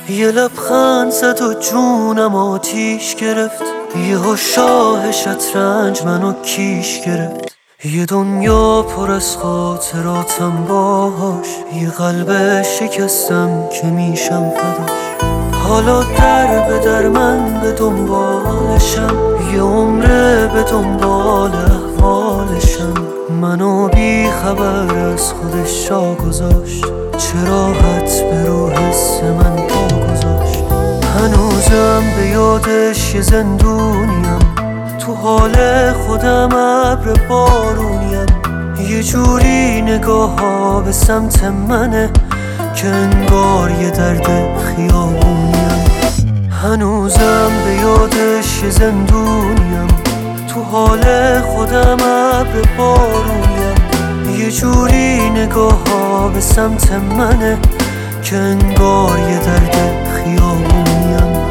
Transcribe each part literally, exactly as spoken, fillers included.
یه لبخند زد و جونم آتیش گرفت، یه شاه شطرنج منو کیش گرفت. یه دنیا پر از خاطراتم باهاش، یه قلب شکستم که میشم فداش. حالا در به در من به دنبالشم، یه عمره به دنبال احوالشم. منو بی خبر از خودش جا گذاشت، چه راحت به رو حس من پا گذاشت. هنوزم به یادش یه زندونیم، تو حال خودم ابر بارونیم. یه جوری نگاه ها به سمت منه که انگار یه درد خیابونیم. هنوزم به یادش یه زندونیم، تو حال خودم ابر بارونیم. یه جوری نگاه ها به سمت منه که انگار یه درد خیابونیم.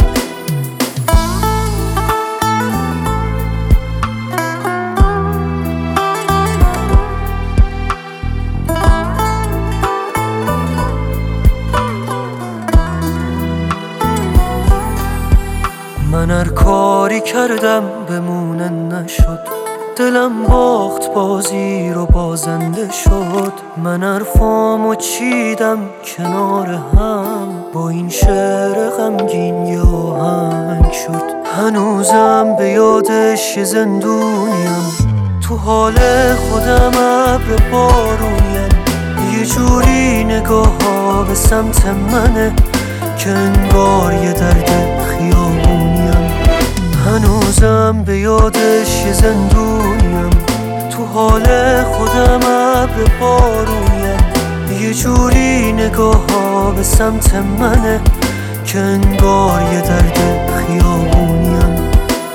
من هر کاری کردم بمونه نشد، دلم باخت بازی رو بازنده شد. من حرفامو چیدم کنار هم، با این شعر غمگین یه آهنگ شد. هنوزم به یادش یه زندونیم، تو حال خودم ابر بارونیم. یه جوری نگاه ها به سمت منه که انگار یه درد خیابونیم. هنوزم به یادش یه زندونیم، تو حال خودم ابر بارونیم. یه جوری نگاه ها به سمت منه که انگار یه درد خیابونیم.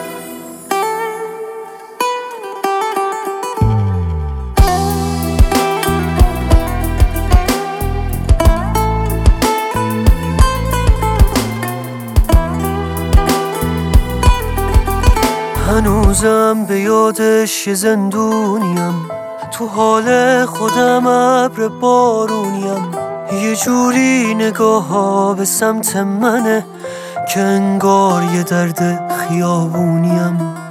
هنوزم به یادش یه زندونیم، تو حال خودم ابر بارونیم. یه جوری نگاه ها به سمت منه که انگار یه درد خیابونیم.